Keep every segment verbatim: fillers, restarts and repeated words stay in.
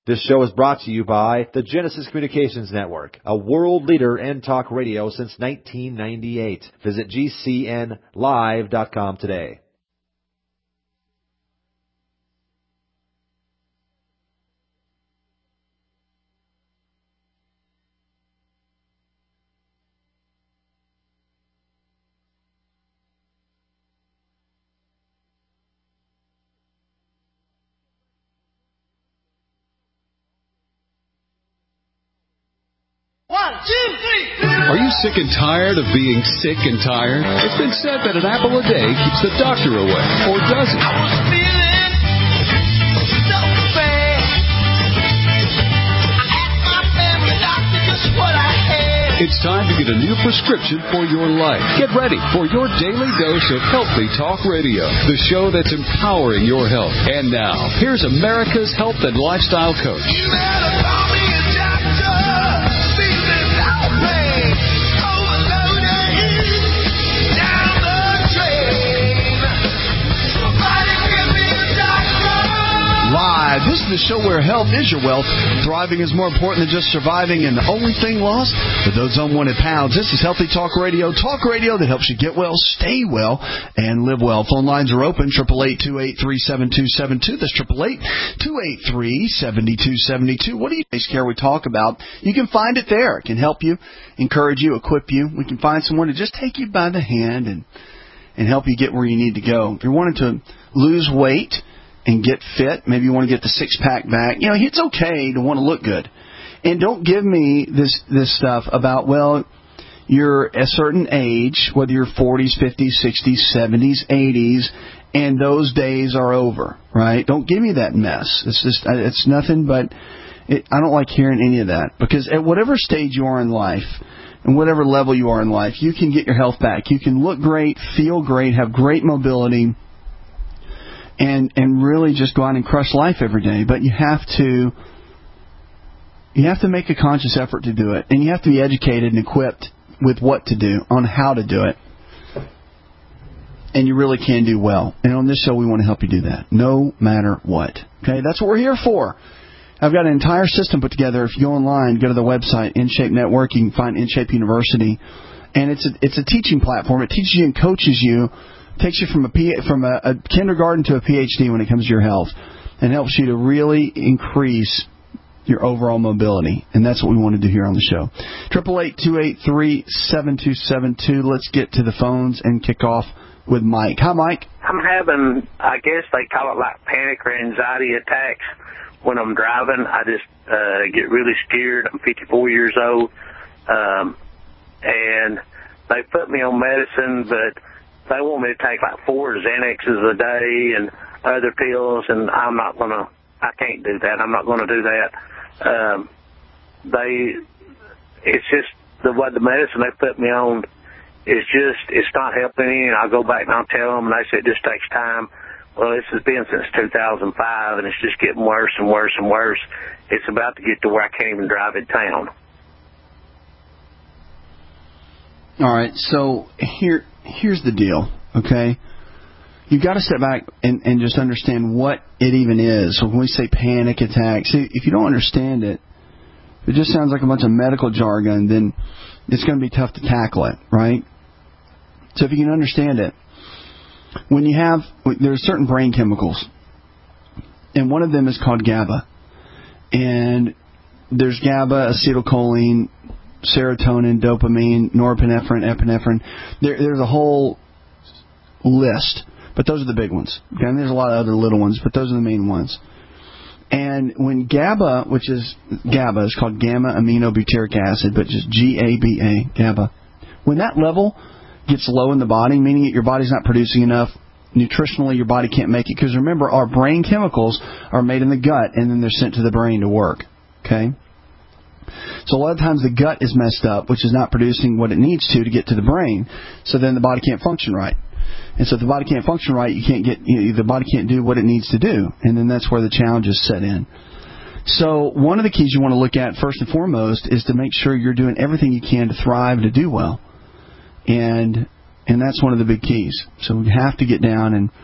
This show is brought to you by the Genesis Communications Network, a world leader in talk radio since nineteen ninety-eight. Visit G C N live dot com today. Are you sick and tired of being sick and tired? It's been said that an apple a day keeps the doctor away. Or does it? I was feeling so bad. I asked my family doctor just what I had. It's time to get a new prescription for your life. Get ready for your daily dose of Healthy Talk Radio, the show that's empowering your health. And now, here's America's health and lifestyle coach. You better call me a doctor. Live. This is the show where health is your wealth. Thriving is more important than just surviving, and the only thing lost are those unwanted pounds. This is Healthy Talk Radio. Talk radio that helps you get well, stay well, and live well. Phone lines are open. eight eight eight, two eight three, seven two seven two. That's eight eight eight, two eight three, seven two seven two. What do you care we talk about? You can find it there. It can help you, encourage you, equip you. We can find someone to just take you by the hand and, and help you get where you need to go. If you're wanting to lose weight and get fit, maybe you want to get the six-pack back, you know, it's okay to want to look good. And don't give me this this stuff about, well, you're a certain age, whether you're forties, fifties, sixties, seventies, eighties, and those days are over, right? Don't give me that mess. It's just, it's nothing but, it, I don't like hearing any of that. Because at whatever stage you are in life, and whatever level you are in life, you can get your health back. You can look great, feel great, have great mobility, and and really just go out and crush life every day. But you have to you have to make a conscious effort to do it. And you have to be educated and equipped with what to do, on how to do it. And you really can do well. And on this show, we want to help you do that, no matter what. Okay, that's what we're here for. I've got an entire system put together. If you go online, go to the website, InShape Network, you can find InShape University. And it's a, it's a teaching platform. It teaches you and coaches you, takes you from a P, from a, a kindergarten to a P H D when it comes to your health, and helps you to really increase your overall mobility. And that's what we want to do here on the show. eight eight eight, two eight three, seven two seven two. Let's get to the phones and kick off with Mike. Hi, Mike. I'm having, I guess they call it like panic or anxiety attacks when I'm driving. I just uh, get really scared. I'm fifty-four years old, um, and they put me on medicine, but they want me to take like four Xanaxes a day and other pills, and I'm not going to, I can't do that. I'm not going to do that. Um, they, it's just the what the medicine they put me on is just, it's not helping me, and I'll go back and I'll tell them, and they say it just takes time. Well, this has been since two thousand five, and it's just getting worse and worse and worse. It's about to get to where I can't even drive in town. All right, so here here's the deal, okay? You've got to step back and, and just understand what it even is. So when we say panic attack, see, if you don't understand it, if it just sounds like a bunch of medical jargon, then it's going to be tough to tackle it, right? So if you can understand it, when you have, there are certain brain chemicals, and one of them is called GABA. And there's GABA, acetylcholine, serotonin, dopamine, norepinephrine, epinephrine. There, there's a whole list, but those are the big ones. Okay? And there's a lot of other little ones, but those are the main ones. And when GABA, which is GABA, is called gamma-aminobutyric acid, but just G A B A, GABA. When that level gets low in the body, meaning that your body's not producing enough, nutritionally your body can't make it. Because remember, our brain chemicals are made in the gut, and then they're sent to the brain to work. Okay? So a lot of times the gut is messed up, which is not producing what it needs to to get to the brain. So then the body can't function right. And so if the body can't function right, you can't get, you know, the body can't do what it needs to do. And then that's where the challenges set in. So one of the keys you want to look at first and foremost is to make sure you're doing everything you can to thrive, to do well. And and that's one of the big keys. So we have to get down and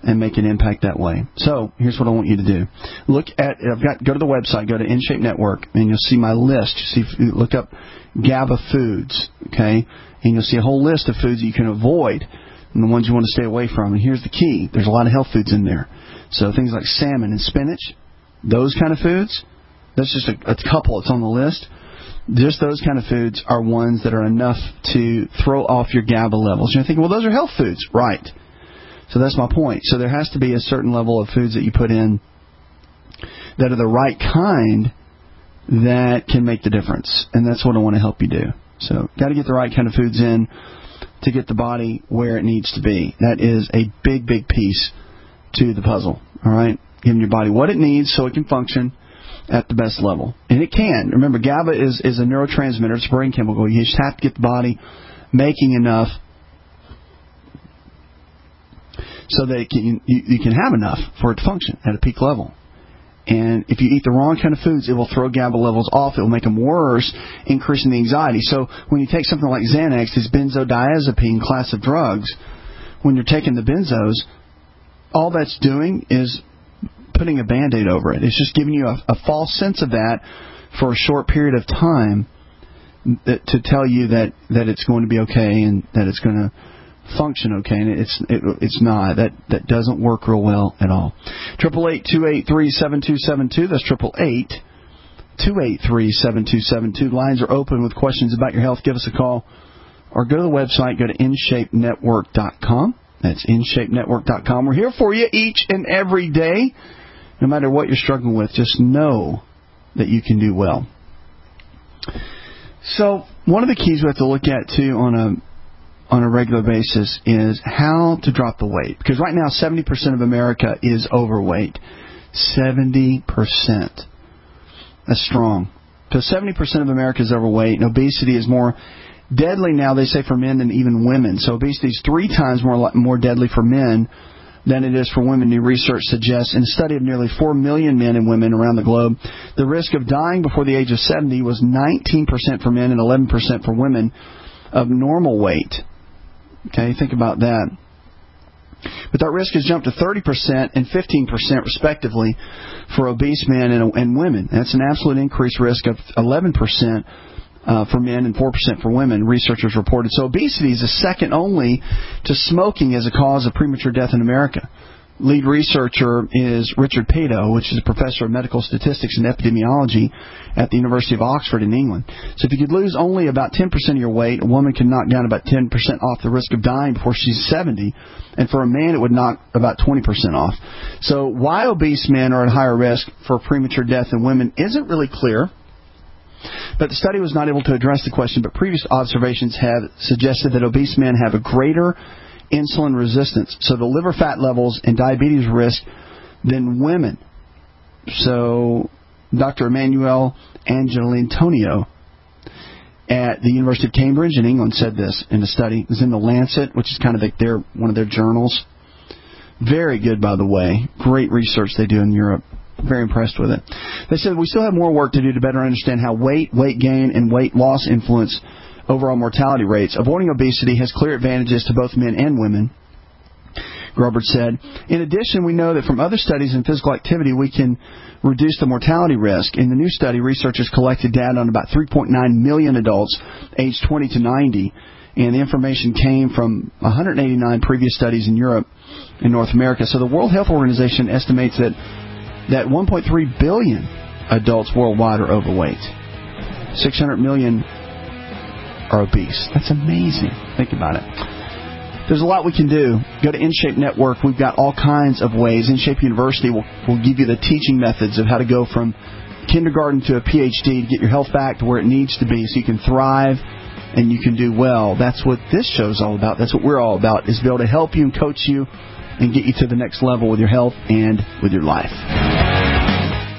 and make an impact that way. So here's what I want you to do. Look at, I've got, go to the website, go to InShape Network, and you'll see my list. You see, look up GABA foods, okay? And you'll see a whole list of foods that you can avoid and the ones you want to stay away from. And here's the key. There's a lot of health foods in there. So things like salmon and spinach, those kind of foods, that's just a, a couple that's on the list. Just those kind of foods are ones that are enough to throw off your GABA levels. You're thinking, well, those are health foods. Right. So that's my point. So there has to be a certain level of foods that you put in that are the right kind that can make the difference. And that's what I want to help you do. So got to get the right kind of foods in to get the body where it needs to be. That is a big, big piece to the puzzle. All right? Giving your body what it needs so it can function at the best level. And it can. Remember, GABA is, is a neurotransmitter. It's a brain chemical. You just have to get the body making enough so that it can, you, you can have enough for it to function at a peak level. And if you eat the wrong kind of foods, it will throw GABA levels off. It will make them worse, increasing the anxiety. So when you take something like Xanax, this benzodiazepine class of drugs, when you're taking the benzos, all that's doing is putting a Band-Aid over it. It's just giving you a, a false sense of that for a short period of time that, to tell you that, that it's going to be okay and that it's going to function okay, and it's it, it's not. That that doesn't work real well at all. Triple eight two eight three seven two seven two. That's triple eight two eight three seven two seven two. Lines are open with questions about your health. Give us a call or go to the website. Go to in shape network dot com. That's in shape network dot com. We're here for you each and every day, no matter what you're struggling with. Just know that you can do well. So one of the keys we have to look at too on a on a regular basis is how to drop the weight. Because right now, seventy percent of America is overweight. seventy percent. That's strong. So seventy percent of America is overweight, and obesity is more deadly now, they say, for men than even women. So obesity is three times more more deadly for men than it is for women. New research suggests, in a study of nearly four million men and women around the globe, the risk of dying before the age of seventy was nineteen percent for men and eleven percent for women of normal weight. Okay, think about that. But that risk has jumped to thirty percent and fifteen percent respectively for obese men and, and women. That's an absolute increased risk of eleven percent uh, for men and four percent for women, researchers reported. So obesity is a second only to smoking as a cause of premature death in America. Lead researcher is Richard Pato, which is a professor of medical statistics and epidemiology at the University of Oxford in England. So if you could lose only about ten percent of your weight, a woman can knock down about ten percent off the risk of dying before she's seventy. And for a man, it would knock about twenty percent off. So why obese men are at higher risk for premature death than women isn't really clear. But the study was not able to address the question, but previous observations have suggested that obese men have a greater insulin resistance, so the liver fat levels and diabetes risk, than women. So Doctor Emmanuel Angelantonio at the University of Cambridge in England said this in a study. It was in the Lancet, which is kind of like their, one of their journals. Very good, by the way. Great research they do in Europe. Very impressed with it. They said we still have more work to do to better understand how weight, weight gain, and weight loss influence overall mortality rates. Avoiding obesity has clear advantages to both men and women, Grobert said. In addition, we know that from other studies in physical activity, we can reduce the mortality risk. In the new study, researchers collected data on about three point nine million adults aged twenty to ninety, and the information came from one hundred eighty-nine previous studies in Europe and North America. So the World Health Organization estimates that, that one point three billion adults worldwide are overweight. six hundred million are obese. That's amazing. Think about it. There's a lot we can do. Go to InShape Network. We've got all kinds of ways. InShape University will, will give you the teaching methods of how to go from kindergarten to a P H D to get your health back to where it needs to be so you can thrive and you can do well. That's what this show's all about. That's what we're all about, is to be able to help you and coach you and get you to the next level with your health and with your life.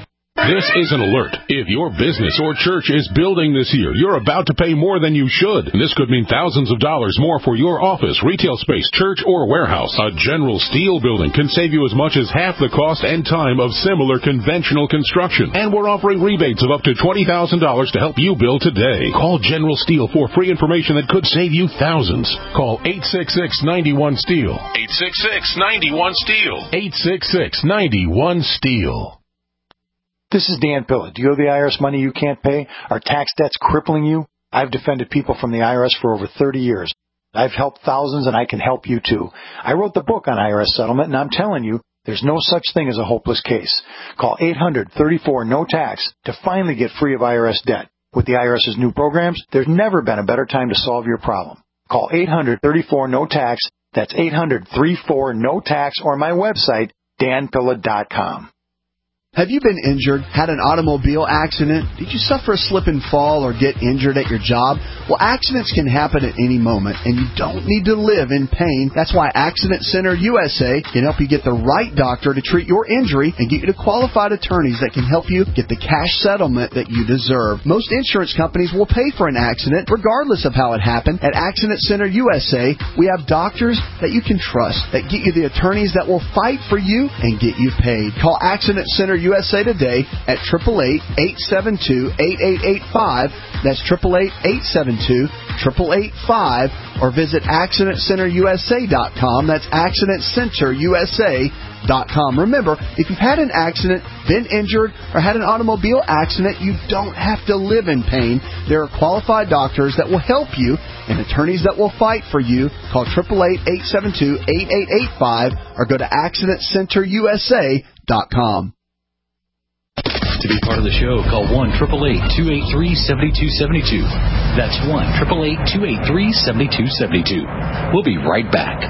This is an alert. If your business or church is building this year, you're about to pay more than you should. And this could mean thousands of dollars more for your office, retail space, church, or warehouse. A General Steel building can save you as much as half the cost and time of similar conventional construction. And we're offering rebates of up to twenty thousand dollars to help you build today. Call General Steel for free information that could save you thousands. Call eight six six, nine one, STEEL. eight six six, nine one, STEEL. eight six six, nine one, STEEL. This is Dan Pilla. Do you owe the I R S money you can't pay? Are tax debts crippling you? I've defended people from the I R S for over thirty years. I've helped thousands, and I can help you too. I wrote the book on I R S settlement, and I'm telling you, there's no such thing as a hopeless case. Call eight hundred, thirty-four, no tax to finally get free of I R S debt. With the IRS's new programs, there's never been a better time to solve your problem. Call eight hundred, thirty-four, no tax. That's eight hundred, thirty-four, no tax, or my website, dan pilla dot com. Have you been injured, had an automobile accident? Did you suffer a slip and fall or get injured at your job? Well, accidents can happen at any moment, and you don't need to live in pain. That's why Accident Center U S A can help you get the right doctor to treat your injury and get you to qualified attorneys that can help you get the cash settlement that you deserve. Most insurance companies will pay for an accident, regardless of how it happened. At Accident Center U S A, we have doctors that you can trust, that get you the attorneys that will fight for you and get you paid. Call Accident Center U S A today at eight eight eight, eight seven two, eight eight eight five. That's eight eight eight, eight seven two, eight eight eight five. Or visit accident center u s a dot com. That's accident center u s a dot com. Remember, if you've had an accident, been injured, or had an automobile accident, you don't have to live in pain. There are qualified doctors that will help you and attorneys that will fight for you. Call eight eight eight, eight seven two, eight eight eight five or go to accident center u s a dot com. To be part of the show, call one eight eight eight, two eight three, seven two seven two. That's one eight eight eight, two eight three, seven two seven two. We'll be right back.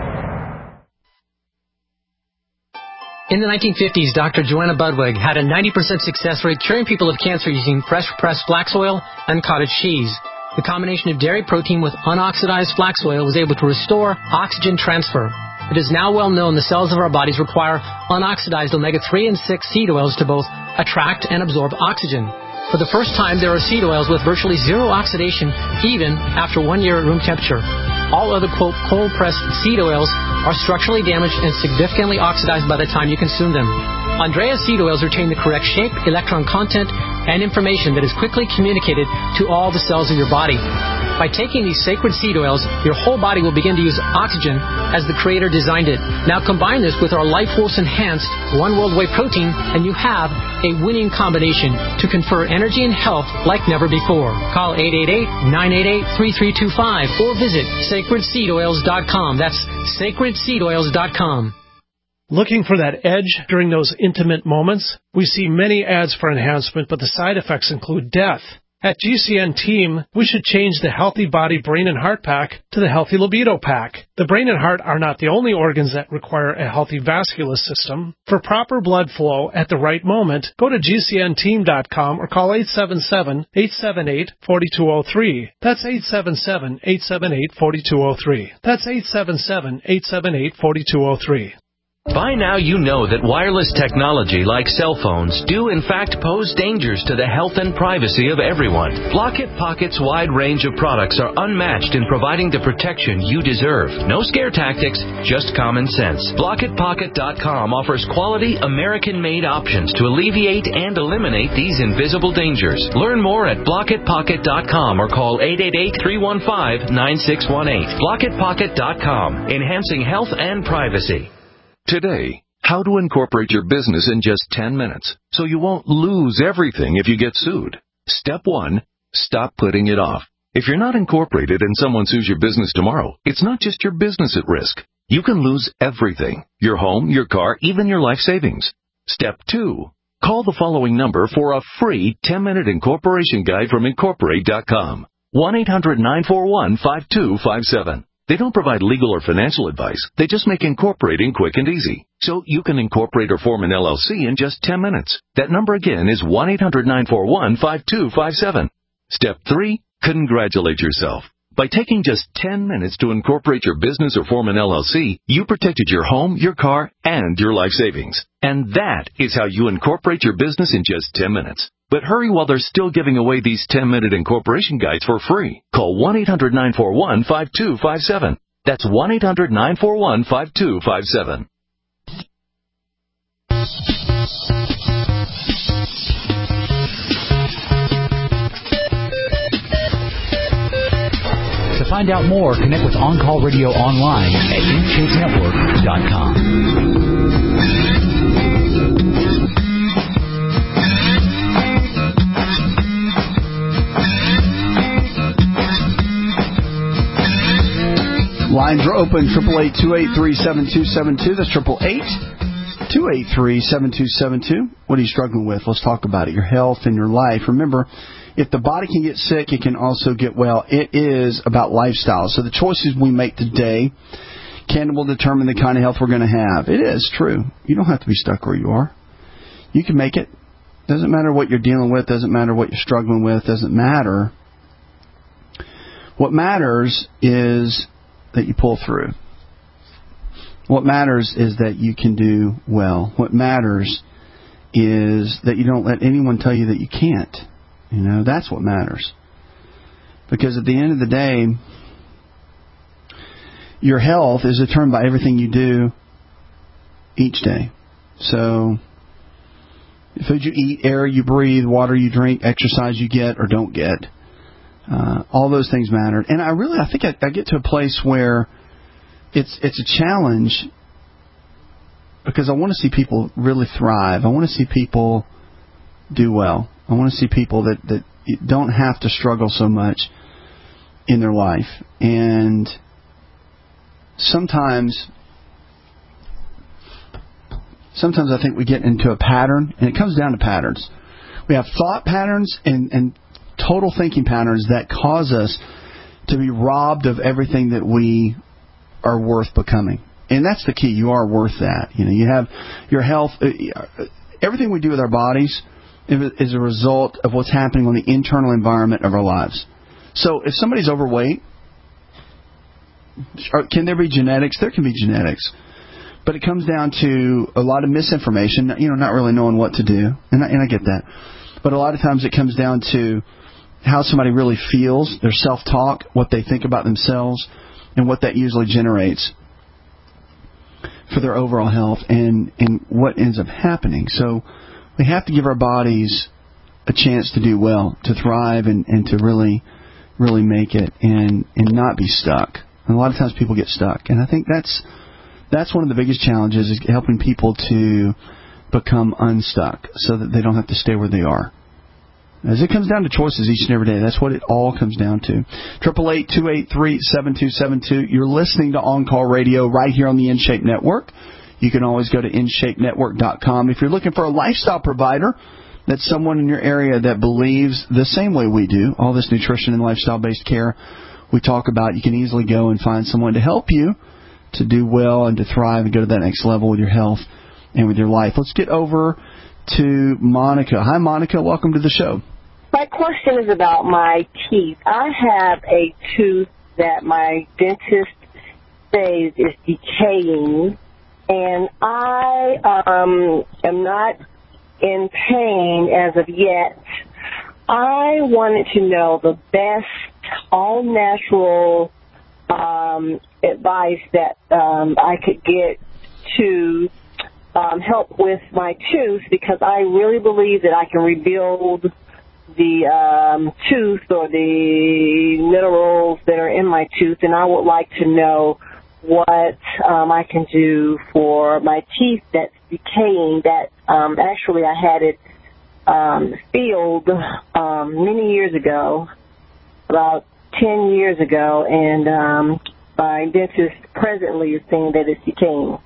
In the nineteen fifties, Doctor Joanna Budwig had a ninety percent success rate curing people of cancer using fresh pressed flax oil and cottage cheese. The combination of dairy protein with unoxidized flax oil was able to restore oxygen transfer. It is now well known the cells of our bodies require unoxidized omega three and six seed oils to both attract and absorb oxygen. For the first time, there are seed oils with virtually zero oxidation, even after one year at room temperature. All other, quote, cold-pressed seed oils are structurally damaged and significantly oxidized by the time you consume them. Andrea seed oils retain the correct shape, electron content, and information that is quickly communicated to all the cells of your body. By taking these sacred seed oils, your whole body will begin to use oxygen as the Creator designed it. Now combine this with our Life Force Enhanced One World Whey Protein, and you have a winning combination to confer energy and health like never before. Call eight eight eight, nine eight eight, three three two five or visit sacred seed oils dot com. That's sacred seed oils dot com. Looking for that edge during those intimate moments? We see many ads for enhancement, but the side effects include death. At G C N Team, we should change the Healthy Body Brain and Heart Pack to the Healthy Libido Pack. The brain and heart are not the only organs that require a healthy vascular system. For proper blood flow at the right moment, go to G C N team dot com or call eight seven seven, eight seven eight, four two zero three. That's eight seven seven, eight seven eight, four two zero three. That's eight seven seven, eight seven eight, four two zero three. By now you know that wireless technology like cell phones do in fact pose dangers to the health and privacy of everyone. Blockit Pocket's wide range of products are unmatched in providing the protection you deserve. No scare tactics, just common sense. Blockit Pocket dot com offers quality American-made options to alleviate and eliminate these invisible dangers. Learn more at Blockit Pocket dot com or call eight eight eight, three one five, nine six one eight. Blockit Pocket dot com, enhancing health and privacy. Today, how to incorporate your business in just ten minutes so you won't lose everything if you get sued. Step one, stop putting it off. If you're not incorporated and someone sues your business tomorrow, it's not just your business at risk. You can lose everything, your home, your car, even your life savings. Step two, call the following number for a free ten-minute incorporation guide from Incorporate dot com. one eight hundred, nine four one, five two five seven. They don't provide legal or financial advice. They just make incorporating quick and easy. So you can incorporate or form an L L C in just ten minutes. That number again is one eight hundred, nine four one, five two five seven. Step three, congratulate yourself. By taking just ten minutes to incorporate your business or form an L L C, you protected your home, your car, and your life savings. And that is how you incorporate your business in just ten minutes. But hurry while they're still giving away these ten-minute incorporation guides for free. Call one eight hundred nine four one five two five seven. That's one eight hundred nine four one five two five seven. To find out more, connect with On Call Radio online at in shape network dot com. Lines are open, triple eight, two eight three, seven two seven two. That's triple eight, two eight three, seven two seven two. What are you struggling with? Let's talk about it. Your health and your life. Remember, if the body can get sick, it can also get well. It is about lifestyle. So the choices we make today can will determine the kind of health we're going to have. It is true. You don't have to be stuck where you are. You can make it. Doesn't matter what you're dealing with. Doesn't matter what you're struggling with. Doesn't matter. What matters is that you pull through. What matters is that you can do well. What matters is that you don't let anyone tell you that you can't. You know, that's what matters. Because at the end of the day, your health is determined by everything you do each day. So, food you eat, air you breathe, water you drink, exercise you get or don't get. Uh, all those things matter. And I really, I think I, I get to a place where it's it's a challenge because I want to see people really thrive. I want to see people do well. I want to see people that, that don't have to struggle so much in their life. And sometimes, sometimes I think we get into a pattern, and it comes down to patterns. We have thought patterns and, and total thinking patterns that cause us to be robbed of everything that we are worth becoming. And that's the key. You are worth that. You know, you have your health. Everything we do with our bodies is a result of what's happening on the internal environment of our lives. So if somebody's overweight, can there be genetics? There can be genetics. But it comes down to a lot of misinformation, you know, not really knowing what to do. And I, and I get that. But a lot of times it comes down to how somebody really feels, their self-talk, what they think about themselves, and what that usually generates for their overall health and, and what ends up happening. So we have to give our bodies a chance to do well, to thrive, and, and to really, really make it and, and not be stuck. And a lot of times people get stuck. And I think that's that's one of the biggest challenges, is helping people to become unstuck so that they don't have to stay where they are. As it comes down to choices each and every day, that's what it all comes down to. triple eight, two eight three, seven two seven two. You're listening to On Call Radio right here on the InShape Network. You can always go to in shape network dot com. If you're looking for a lifestyle provider, that's someone in your area that believes the same way we do, all this nutrition and lifestyle-based care we talk about, you can easily go and find someone to help you to do well and to thrive and go to that next level with your health and with your life. Let's get over to Monica. Hi, Monica. Welcome to the show. My question is about my teeth. I have a tooth that my dentist says is decaying, and I um, am not in pain as of yet. I wanted to know the best all-natural um, advice that um, I could get to um, help with my tooth, because I really believe that I can rebuild the um, tooth or the minerals that are in my tooth, and I would like to know what um, I can do for my teeth that's decaying. That um, actually I had it um, filled um, many years ago, about ten years ago, and um, my dentist presently is saying that it's decaying.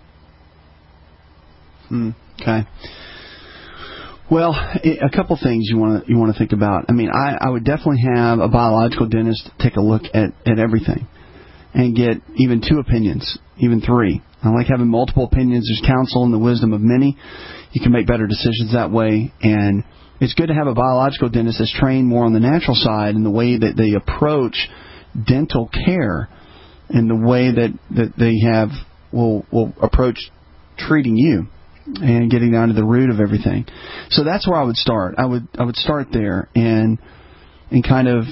Hmm, okay. Well, a couple things you want to you want to think about. I mean, I, I would definitely have a biological dentist take a look at, at everything and get even two opinions, even three. I like having multiple opinions. There's counsel and the wisdom of many. You can make better decisions that way. And it's good to have a biological dentist that's trained more on the natural side and the way that they approach dental care and the way that, that they have will will approach treating you and getting down to the root of everything. So that's where I would start. I would I would start there and and kind of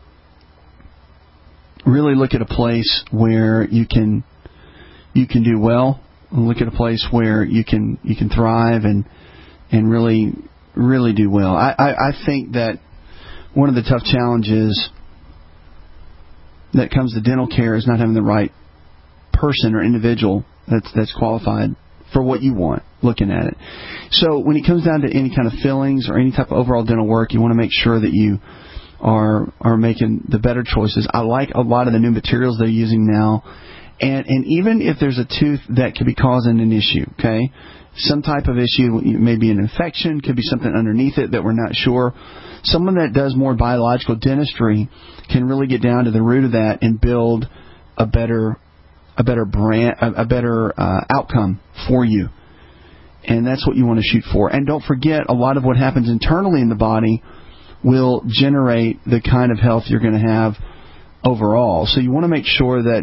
really look at a place where you can you can do well. Look at a place where you can you can thrive and and really really do well. I, I, I think that one of the tough challenges that comes to dental care is not having the right person or individual that's that's qualified for what you want, looking at it. So when it comes down to any kind of fillings or any type of overall dental work, you want to make sure that you are are making the better choices. I like a lot of the new materials they're using now. And and even if there's a tooth that could be causing an issue, okay, some type of issue, maybe an infection, could be something underneath it that we're not sure. Someone that does more biological dentistry can really get down to the root of that and build a better a better brand, a, a better uh, outcome for you. And that's what you want to shoot for. And don't forget, a lot of what happens internally in the body will generate the kind of health you're going to have overall. So you want to make sure that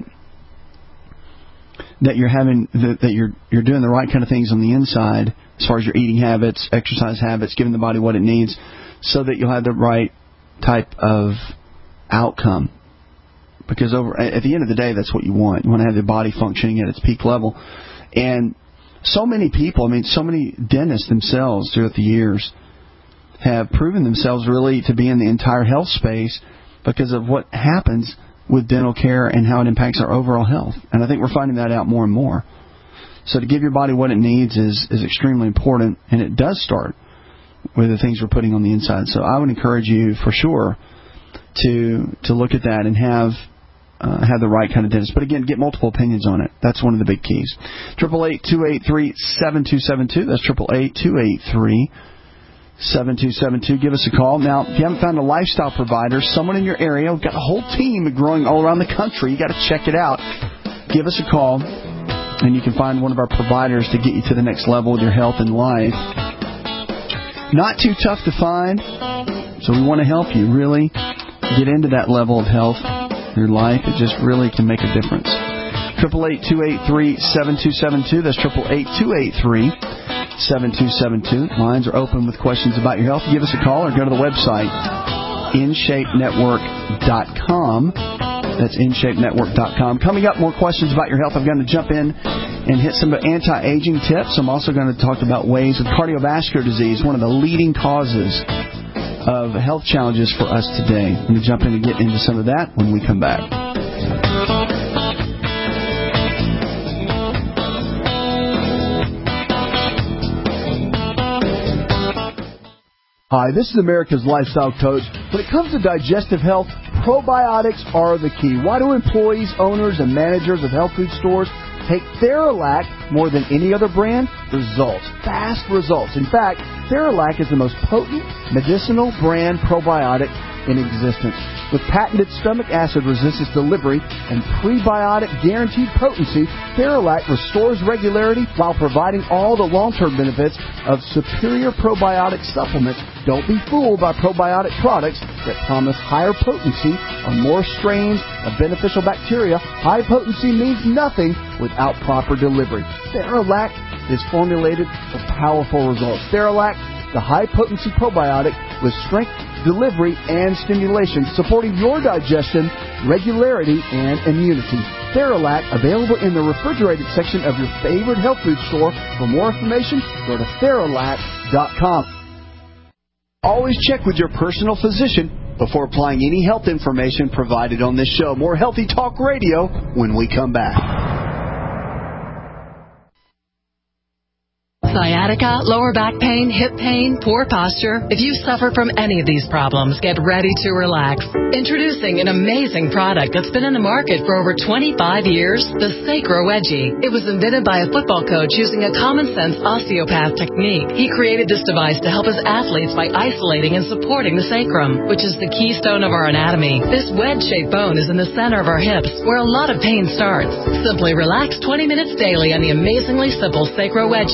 that you're having that, that you're you're doing the right kind of things on the inside as far as your eating habits, exercise habits, giving the body what it needs, so that you'll have the right type of outcome. Because over at the end of the day, that's what you want. You want to have the body functioning at its peak level. And so many people, I mean, so many dentists themselves throughout the years have proven themselves really to be in the entire health space because of what happens with dental care and how it impacts our overall health. And I think we're finding that out more and more. So to give your body what it needs is, is extremely important, and it does start with the things we're putting on the inside. So I would encourage you for sure to to look at that and have uh, have the right kind of dentist. But again, get multiple opinions on it. That's one of the big keys. Triple eight two eight three seven two seven two. That's triple eight two eight three seven two seven two. Give us a call. Now, if you haven't found a lifestyle provider, someone in your area, we've got a whole team growing all around the country. You got to check it out. Give us a call, and you can find one of our providers to get you to the next level with your health and life. Not too tough to find, so we want to help you really get into that level of health in your life. It just really can make a difference. triple eight two eight three seven two seven two. That's triple eight two eight three seven two seven two. Lines are open with questions about your health. Give us a call or go to the website in shape network dot com. That's in shape network dot com. Coming up, more questions about your health. I'm going to jump in and hit some anti-aging tips. I'm also going to talk about ways of cardiovascular disease, one of the leading causes of health challenges for us today. I'm going to jump in and get into some of that when we come back. Hi, this is America's Lifestyle Coach. When it comes to digestive health, probiotics are the key. Why do employees, owners, and managers of health food stores take Theralac more than any other brand? Results. Fast results. In fact, Theralac is the most potent medicinal brand probiotic in existence. With patented stomach acid resistance delivery and prebiotic guaranteed potency, Theralac restores regularity while providing all the long-term benefits of superior probiotic supplements. Don't be fooled by probiotic products that promise higher potency or more strains of beneficial bacteria. High potency means nothing without proper delivery. Theralac is formulated for powerful results. Theralac, the high-potency probiotic with strength, delivery, and stimulation, supporting your digestion, regularity, and immunity. Theralac, available in the refrigerated section of your favorite health food store. For more information, go to Theralac dot com. Always check with your personal physician before applying any health information provided on this show. More Healthy Talk Radio when we come back. Sciatica, lower back pain, hip pain, poor posture. If you suffer from any of these problems, get ready to relax. Introducing an amazing product that's been in the market for over twenty-five years, the Sacro Wedgie. It was invented by a football coach using a common-sense osteopath technique. He created this device to help his athletes by isolating and supporting the sacrum, which is the keystone of our anatomy. This wedge-shaped bone is in the center of our hips, where a lot of pain starts. Simply relax twenty minutes daily on the amazingly simple Sacro Wedgie and let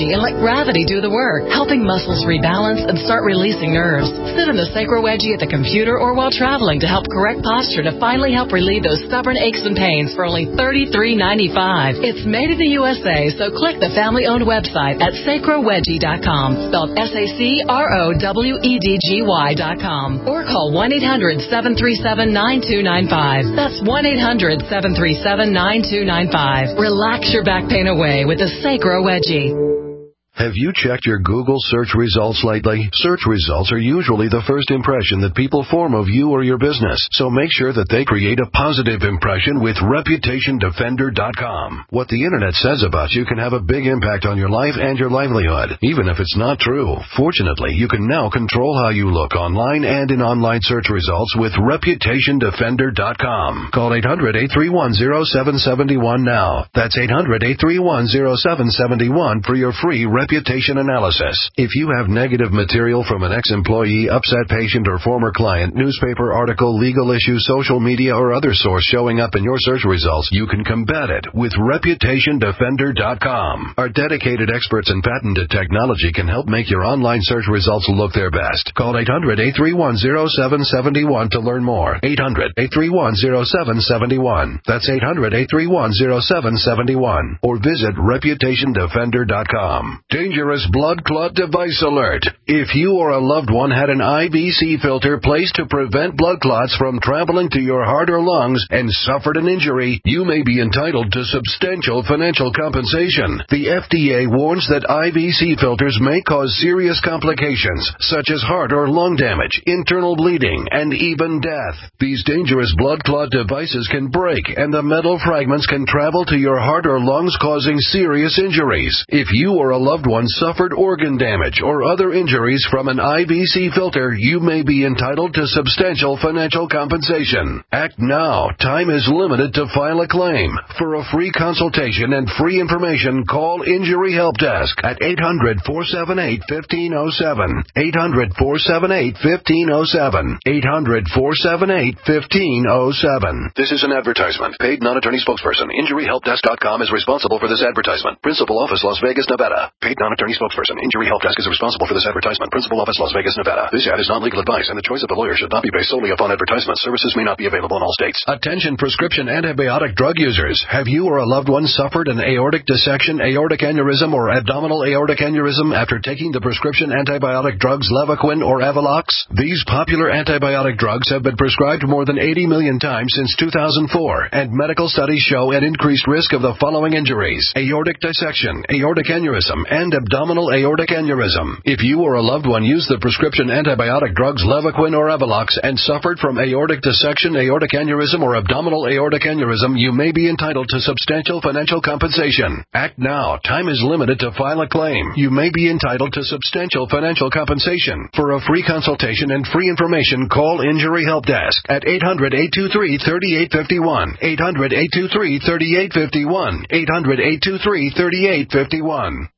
gravity do the work, helping muscles rebalance and start releasing nerves. Sit in the Sacro Wedgie at the computer or while traveling to help correct posture to finally help relieve those stubborn aches and pains for only thirty-three ninety-five. It's made in the U S A, so click the family-owned website at sacro wedgie dot com, spelled S A C R O W E D G Y dot com, or call one eight hundred seven three seven nine two nine five. That's one eight hundred seven three seven nine two nine five. Relax your back pain away with the Sacro Wedgie. Have you checked your Google search results lately? Search results are usually the first impression that people form of you or your business, so make sure that they create a positive impression with reputation defender dot com. What the internet says about you can have a big impact on your life and your livelihood, even if it's not true. Fortunately, you can now control how you look online and in online search results with reputation defender dot com. Call eight hundred eight three one zero seven seven one now. That's eight hundred eight three one zero seven seven one for your free reputation analysis. If you have negative material from an ex-employee, upset patient, or former client, newspaper article, legal issue, social media, or other source showing up in your search results, you can combat it with reputation defender dot com. Our dedicated experts in patented technology can help make your online search results look their best. Call eight hundred eight three one zero seven seven one to learn more. eight hundred eight three one zero seven seven one. That's eight hundred eight three one zero seven seven one. Or visit reputation defender dot com. Dangerous blood clot device alert. If you or a loved one had an I V C filter placed to prevent blood clots from traveling to your heart or lungs and suffered an injury, you may be entitled to substantial financial compensation. The F D A warns that I V C filters may cause serious complications, such as heart or lung damage, internal bleeding, and even death. These dangerous blood clot devices can break, and the metal fragments can travel to your heart or lungs, causing serious injuries. If you or a loved one suffered organ damage or other injuries from an I V C filter, you may be entitled to substantial financial compensation. Act now. Time is limited to file a claim. For a free consultation and free information, call Injury Help Desk at eight hundred four seven eight one five zero seven. eight hundred four seven eight one five zero seven. eight hundred four seven eight one five zero seven. This is an advertisement. Paid non-attorney spokesperson. Injury Help Desk dot com is responsible for this advertisement. Principal office, Las Vegas, Nevada. Paid non-attorney spokesperson. Injury Help Desk is responsible for this advertisement. Principal office, Las Vegas, Nevada. This ad is not legal advice, and the choice of the lawyer should not be based solely upon advertisement. Services may not be available in all states. Attention prescription antibiotic drug users. Have you or a loved one suffered an aortic dissection, aortic aneurysm, or abdominal aortic aneurysm after taking the prescription antibiotic drugs Levaquin or Avelox? These popular antibiotic drugs have been prescribed more than eighty million times since two thousand four, and medical studies show an increased risk of the following injuries: aortic dissection, aortic aneurysm, and abdominal aortic aneurysm. If you or a loved one used the prescription antibiotic drugs Levaquin or Avelox and suffered from aortic dissection, aortic aneurysm, or abdominal aortic aneurysm, you may be entitled to substantial financial compensation. Act now. Time is limited to file a claim. You may be entitled to substantial financial compensation. For a free consultation and free information, call Injury Help Desk at eight hundred eight two three three eight five one. eight hundred eight two three three eight five one. eight hundred eight two three three eight five one.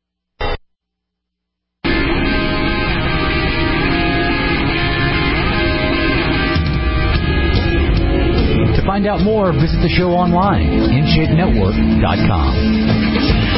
To find out more, visit the show online, in shape network dot com.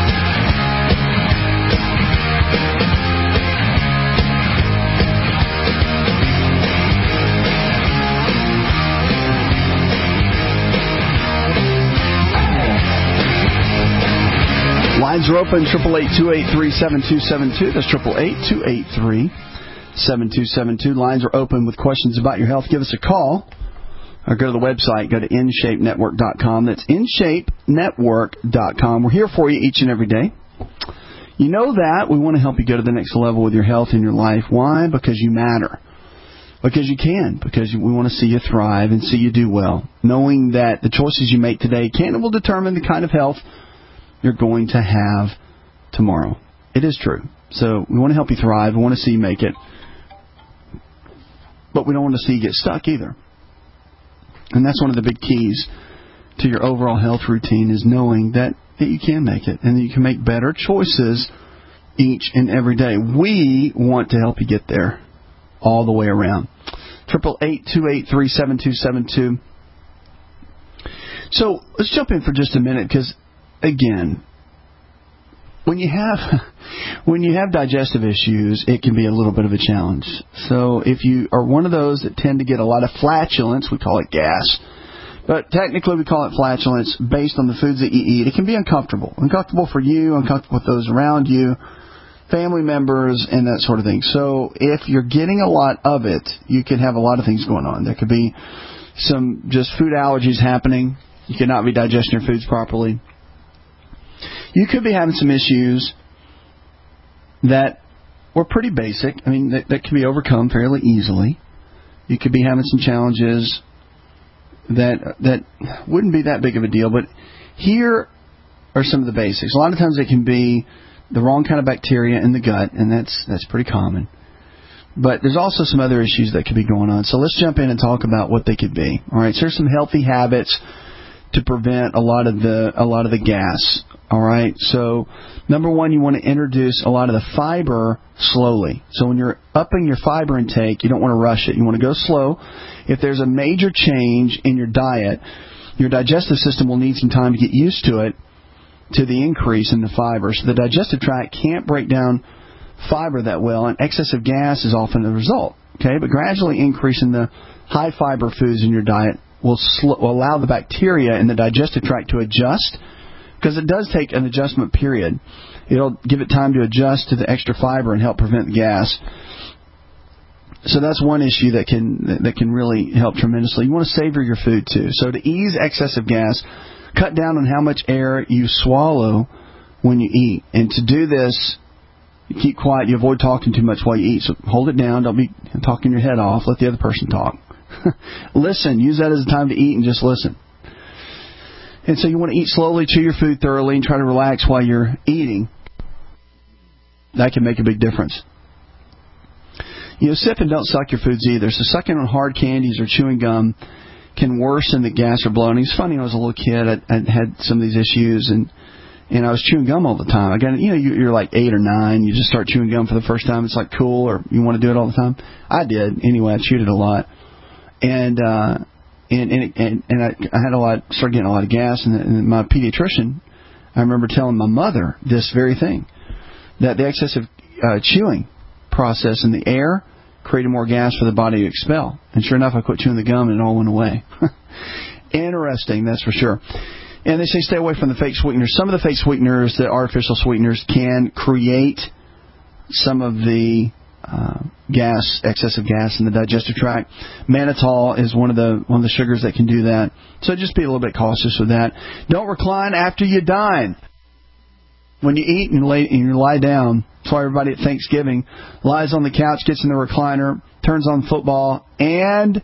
Lines are open, eight eight eight, two eight three, seven two seven two. That's eight eight eight, two eight three, seven two seven two. Lines are open with questions about your health. Give us a call or go to the website. Go to in shape network dot com. That's in shape network dot com. We're here for you each and every day. You know that. We want to help you go to the next level with your health and your life. Why? Because you matter. Because you can. Because we want to see you thrive and see you do well. Knowing that the choices you make today can and will determine the kind of health you're going to have tomorrow. It is true. So we want to help you thrive. We want to see you make it. But we don't want to see you get stuck either. And that's one of the big keys to your overall health routine, is knowing that, that you can make it and that you can make better choices each and every day. We want to help you get there all the way around. eight eight eight, two eight three, seven two seven two. So let's jump in for just a minute, because again, when you have when you have digestive issues, it can be a little bit of a challenge. So if you are one of those that tend to get a lot of flatulence, we call it gas, but technically we call it flatulence based on the foods that you eat. It can be uncomfortable, uncomfortable for you, uncomfortable with those around you, family members, and that sort of thing. So if you're getting a lot of it, you can have a lot of things going on. There could be some just food allergies happening. You could not be digesting your foods properly. You could be having some issues that were pretty basic. I mean, that, that can be overcome fairly easily. You could be having some challenges that that wouldn't be that big of a deal. But here are some of the basics. A lot of times it can be the wrong kind of bacteria in the gut, and that's that's pretty common. But there's also some other issues that could be going on. So let's jump in and talk about what they could be. All right, so there's some healthy habits to prevent a lot of the a lot of the gas. All right, so number one, you want to introduce a lot of the fiber slowly. So when you're upping your fiber intake, you don't want to rush it. You want to go slow. If there's a major change in your diet, your digestive system will need some time to get used to it, to the increase in the fiber. So the digestive tract can't break down fiber that well, and excessive gas is often the result. Okay, but gradually increasing the high fiber foods in your diet will, sl- will allow the bacteria in the digestive tract to adjust, because it does take an adjustment period. It'll give it time to adjust to the extra fiber and help prevent the gas. So that's one issue that can that can really help tremendously. You want to savor your food too. So to ease excessive gas, cut down on how much air you swallow when you eat. And to do this, you keep quiet. You avoid talking too much while you eat. So hold it down. Don't be talking your head off. Let the other person talk. Listen. Use that as a time to eat and just listen. And so you want to eat slowly, chew your food thoroughly, and try to relax while you're eating. That can make a big difference. You know, sip and don't suck your foods either. So sucking on hard candies or chewing gum can worsen the gas or bloating. It's funny, when I was a little kid, I, I had some of these issues, and and I was chewing gum all the time. I got, you know, you're like eight or nine, you just start chewing gum for the first time. It's like cool, or you want to do it all the time. I did anyway. I chewed it a lot, and uh, and and and, and I, I had a lot, started getting a lot of gas. And, and my pediatrician, I remember telling my mother this very thing, that the excessive uh, chewing process in the air created more gas for the body to expel. And sure enough, I quit chewing the gum and it all went away. Interesting, that's for sure. And they say stay away from the fake sweeteners. Some of the fake sweeteners, the artificial sweeteners, can create some of the uh, gas, excessive gas in the digestive tract. Mannitol is one of the one of the sugars that can do that. So just be a little bit cautious with that. Don't recline after you dine. When you eat and, lay, and you lie down, that's why everybody at Thanksgiving lies on the couch, gets in the recliner, turns on football, and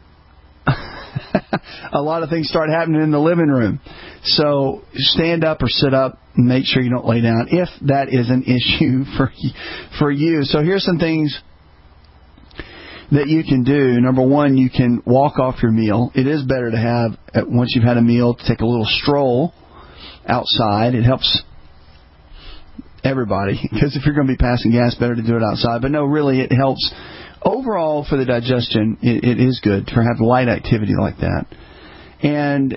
a lot of things start happening in the living room. So stand up or sit up and make sure you don't lay down if that is an issue for for you. So here's some things that you can do. Number one, you can walk off your meal. It is better to have, once you've had a meal, to take a little stroll outside. It helps everybody, because if you're going to be passing gas, better to do it outside. But no, really, it helps overall for the digestion. It, it is good to have light activity like that. And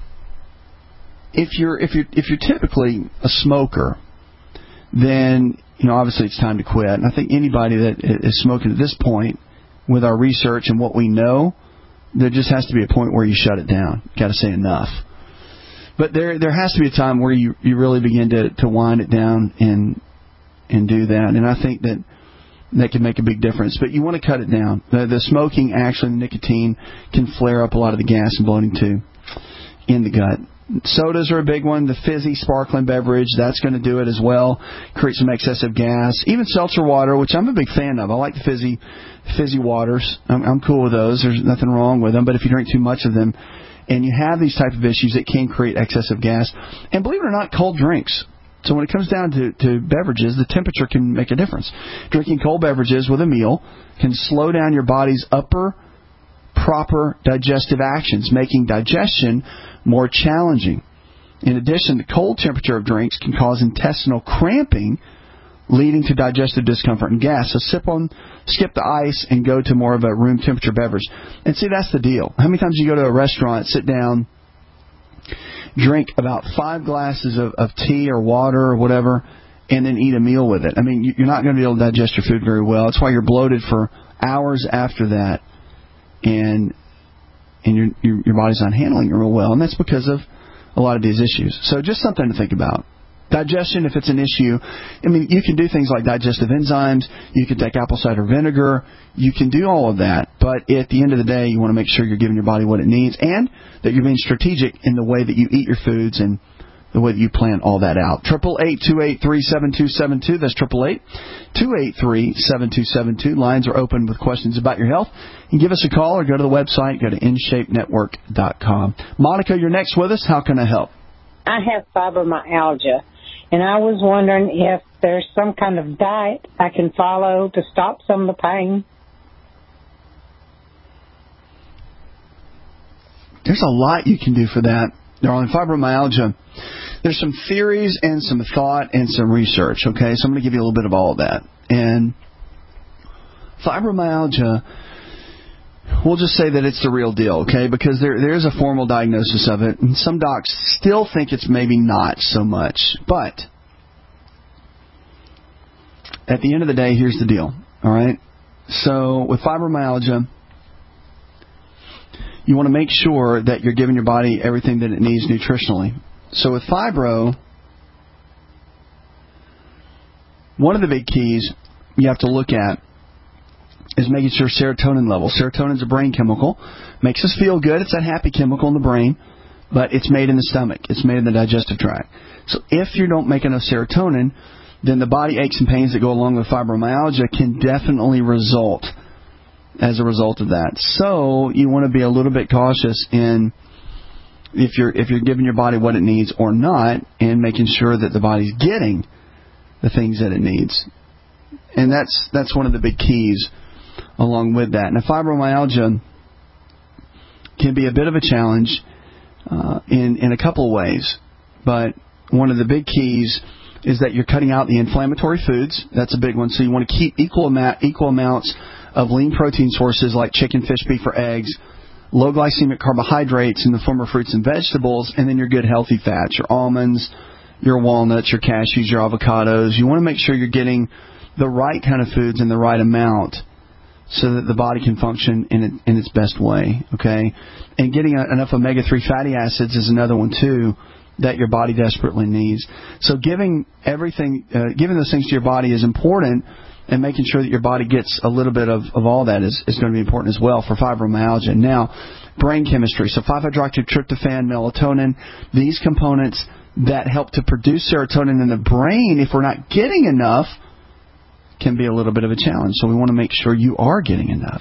if you're if you're if you're typically a smoker, then you know obviously it's time to quit. And I think anybody that is smoking at this point, with our research and what we know, there just has to be a point where you shut it down. Got to say enough. But there there has to be a time where you, you really begin to, to wind it down and and do that. And I think that that can make a big difference. But you want to cut it down. The, the smoking, actually, the nicotine can flare up a lot of the gas and bloating, too, in the gut. Sodas are a big one. The fizzy, sparkling beverage, that's going to do it as well. Create some excessive gas. Even seltzer water, which I'm a big fan of. I like the fizzy fizzy waters. I'm, I'm cool with those. There's nothing wrong with them. But if you drink too much of them, and you have these type of issues, it can create excessive gas. And believe it or not, cold drinks. So when it comes down to, to beverages, the temperature can make a difference. Drinking cold beverages with a meal can slow down your body's upper proper digestive actions, making digestion more challenging. In addition, the cold temperature of drinks can cause intestinal cramping, leading to digestive discomfort and gas. So sip on, skip the ice and go to more of a room temperature beverage. And see, that's the deal. How many times you go to a restaurant, sit down, drink about five glasses of, of tea or water or whatever, and then eat a meal with it. I mean, you're not going to be able to digest your food very well. That's why you're bloated for hours after that, and and your your, your body's not handling it real well, and that's because of a lot of these issues. So just something to think about. Digestion, if it's an issue, I mean, you can do things like digestive enzymes. You can take apple cider vinegar. You can do all of that. But at the end of the day, you want to make sure you're giving your body what it needs and that you're being strategic in the way that you eat your foods and the way that you plan all that out. Triple eight two eight three seven two seven two. That's triple eight two eight three seven two seven two. Lines are open with questions about your health. You can give us a call or go to the website. Go to in shape network dot com. Monica, you're next with us. How can I help? I have fibromyalgia, and I was wondering if there's some kind of diet I can follow to stop some of the pain. There's a lot you can do for that. Darling, fibromyalgia, there's some theories and some thought and some research, okay? So I'm going to give you a little bit of all of that. And fibromyalgia, we'll just say that it's the real deal, okay? Because there there is a formal diagnosis of it, and some docs still think it's maybe not so much. But at the end of the day, here's the deal, all right? So with fibromyalgia, you want to make sure that you're giving your body everything that it needs nutritionally. So with fibro, one of the big keys you have to look at is making sure serotonin levels. Serotonin is a brain chemical. Makes us feel good. It's that happy chemical in the brain, but it's made in the stomach. It's made in the digestive tract. So if you don't make enough serotonin, then the body aches and pains that go along with fibromyalgia can definitely result as a result of that. So you want to be a little bit cautious in if you're if you're giving your body what it needs or not, and making sure that the body's getting the things that it needs. And that's that's one of the big keys along with that. Now, fibromyalgia can be a bit of a challenge uh, in in a couple of ways, but one of the big keys is that you're cutting out the inflammatory foods. That's a big one. So you want to keep equal amount equal amounts of lean protein sources like chicken, fish, beef, or eggs, low glycemic carbohydrates in the form of fruits and vegetables, and then your good healthy fats, your almonds, your walnuts, your cashews, your avocados. You want to make sure you're getting the right kind of foods in the right amount so that the body can function in it, in its best way, okay? And getting a, enough omega three fatty acids is another one, too, that your body desperately needs. So giving everything, uh, giving those things to your body is important, and making sure that your body gets a little bit of, of all that is, is going to be important as well for fibromyalgia. Now, brain chemistry. So five hydroxytryptophan, melatonin, these components that help to produce serotonin in the brain, if we're not getting enough, can be a little bit of a challenge. So we want to make sure you are getting enough.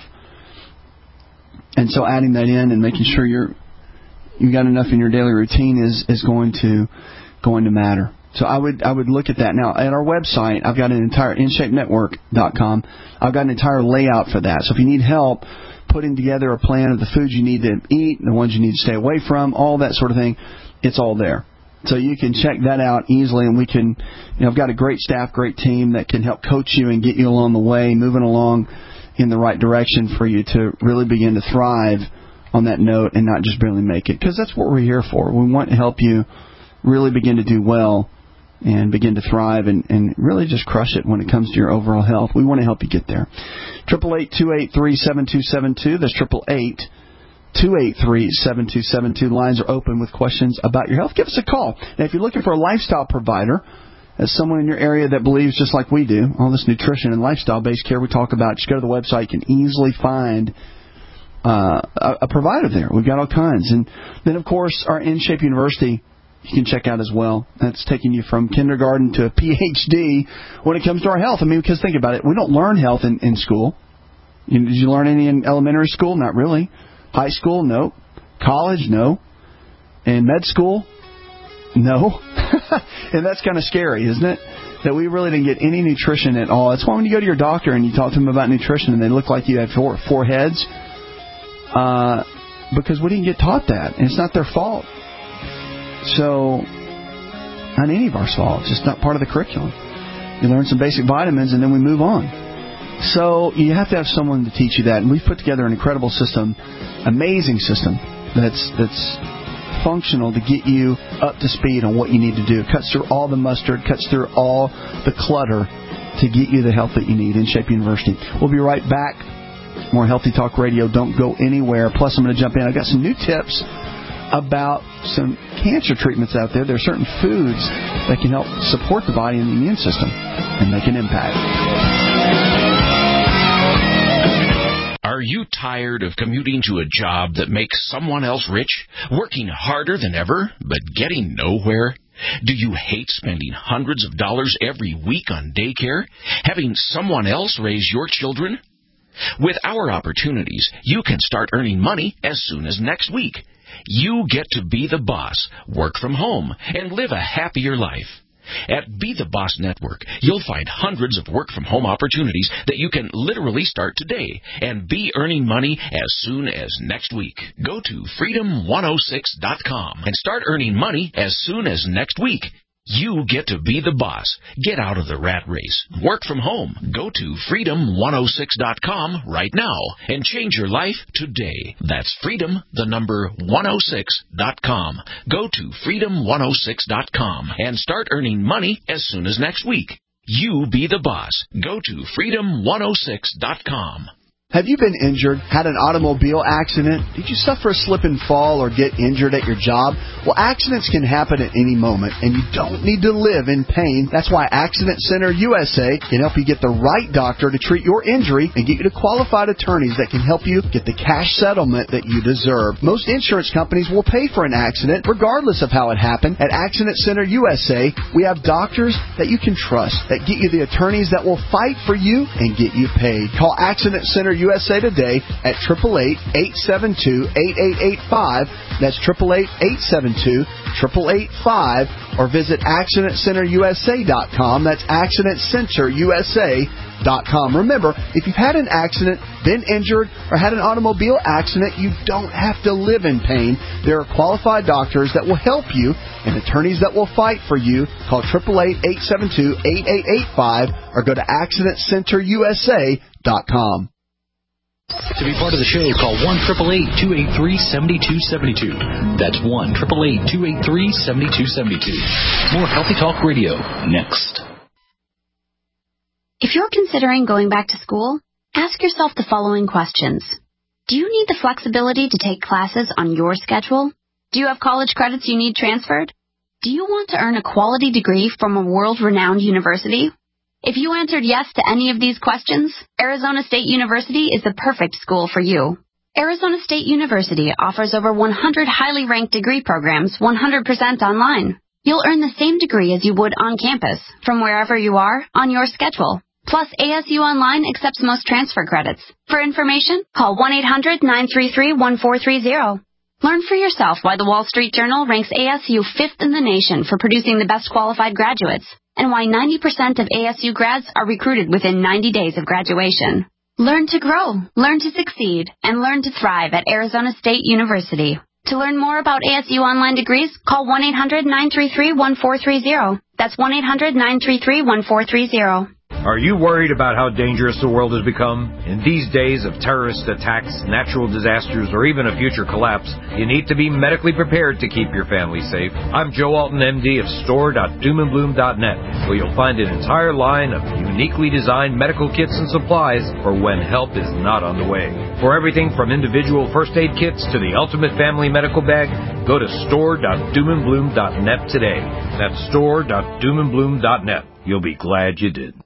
And so adding that in and making sure you're you got enough in your daily routine is, is going to going to matter. So I would I would look at that. Now, at our website, I've got an entire in shape network dot com. I've got an entire layout for that. So if you need help putting together a plan of the foods you need to eat, the ones you need to stay away from, all that sort of thing, it's all there. So you can check that out easily, and we can, you know, I've got a great staff, great team that can help coach you and get you along the way, moving along in the right direction for you to really begin to thrive on that note and not just barely make it. Because that's what we're here for. We want to help you really begin to do well and begin to thrive and, and really just crush it when it comes to your overall health. We want to help you get there. triple eight two eight three seven two seven two. That's triple eight two eight three seven two seven two. Lines are open with questions about your health. Give us a call. Now, if you're looking for a lifestyle provider, as someone in your area that believes just like we do, all this nutrition and lifestyle-based care we talk about, just go to the website. You can easily find uh, a, a provider there. We've got all kinds. And then, of course, our InShape University you can check out as well. That's taking you from kindergarten to a P H D when it comes to our health. I mean, because think about it. We don't learn health in, in school. You, did you learn any in elementary school? Not really. High school? No. College? No. And med school? No. And that's kind of scary, isn't it? That we really didn't get any nutrition at all. That's why when you go to your doctor and you talk to them about nutrition and they look like you have four, four heads, uh, because we didn't get taught that. And it's not their fault. So, not any of our fault. It's just not part of the curriculum. You learn some basic vitamins and then we move on. So, you have to have someone to teach you that. And we've put together an incredible system, amazing system, that's that's functional to get you up to speed on what you need to do. Cuts through all the mustard, cuts through all the clutter to get you the health that you need. InShape University. We'll be right back. More Healthy Talk Radio. Don't go anywhere. Plus, I'm going to jump in. I've got some new tips about some cancer treatments out there. There are certain foods that can help support the body and the immune system and make an impact. Are you tired of commuting to a job that makes someone else rich, working harder than ever, but getting nowhere? Do you hate spending hundreds of dollars every week on daycare, having someone else raise your children? With our opportunities, you can start earning money as soon as next week. You get to be the boss, work from home, and live a happier life. At Be the Boss Network, you'll find hundreds of work-from-home opportunities that you can literally start today and be earning money as soon as next week. Go to freedom one oh six dot com and start earning money as soon as next week. You get to be the boss. Get out of the rat race. Work from home. Go to freedom one oh six dot com right now and change your life today. That's freedom, the number one oh six dot com. Go to freedom one oh six dot com and start earning money as soon as next week. You be the boss. Go to freedom one oh six dot com. Have you been injured, had an automobile accident? Did you suffer a slip and fall or get injured at your job? Well, accidents can happen at any moment, and you don't need to live in pain. That's why Accident Center U S A can help you get the right doctor to treat your injury and get you to qualified attorneys that can help you get the cash settlement that you deserve. Most insurance companies will pay for an accident, regardless of how it happened. At Accident Center U S A, we have doctors that you can trust, that get you the attorneys that will fight for you and get you paid. Call Accident Center U S A today at eight eight eight, eight seven two, eight eight eight five. That's eight eight eight, eight seven two, eight eight eight five. Or visit accident center U S A dot com. That's accident center U S A dot com. Remember, if you've had an accident, been injured, or had an automobile accident, you don't have to live in pain. There are qualified doctors that will help you and attorneys that will fight for you. Call eight eight eight, eight seven two, eight eight eight five or go to accident center U S A dot com. To be part of the show, call one eight eight eight, two eight three, seven two seven two. That's one eight eight eight, two eight three, seven two seven two. More Healthy Talk Radio next. If you're considering going back to school, ask yourself the following questions. Do you need the flexibility to take classes on your schedule? Do you have college credits you need transferred? Do you want to earn a quality degree from a world-renowned university? If you answered yes to any of these questions, Arizona State University is the perfect school for you. Arizona State University offers over one hundred highly ranked degree programs one hundred percent online. You'll earn the same degree as you would on campus, from wherever you are, on your schedule. Plus, A S U Online accepts most transfer credits. For information, call one eight hundred, nine three three, one four three zero. Learn for yourself why the Wall Street Journal ranks A S U fifth in the nation for producing the best qualified graduates, and why ninety percent of A S U grads are recruited within ninety days of graduation. Learn to grow, learn to succeed, and learn to thrive at Arizona State University. To learn more about A S U online degrees, call one eight hundred, nine three three, one four three zero. That's one eight hundred, nine three three, one four three zero. Are you worried about how dangerous the world has become? In these days of terrorist attacks, natural disasters, or even a future collapse, you need to be medically prepared to keep your family safe. I'm Joe Alton, M D of store dot doom and bloom dot net, where you'll find an entire line of uniquely designed medical kits and supplies for when help is not on the way. For everything from individual first aid kits to the ultimate family medical bag, go to store dot doom and bloom dot net today. That's store dot doom and bloom dot net. You'll be glad you did.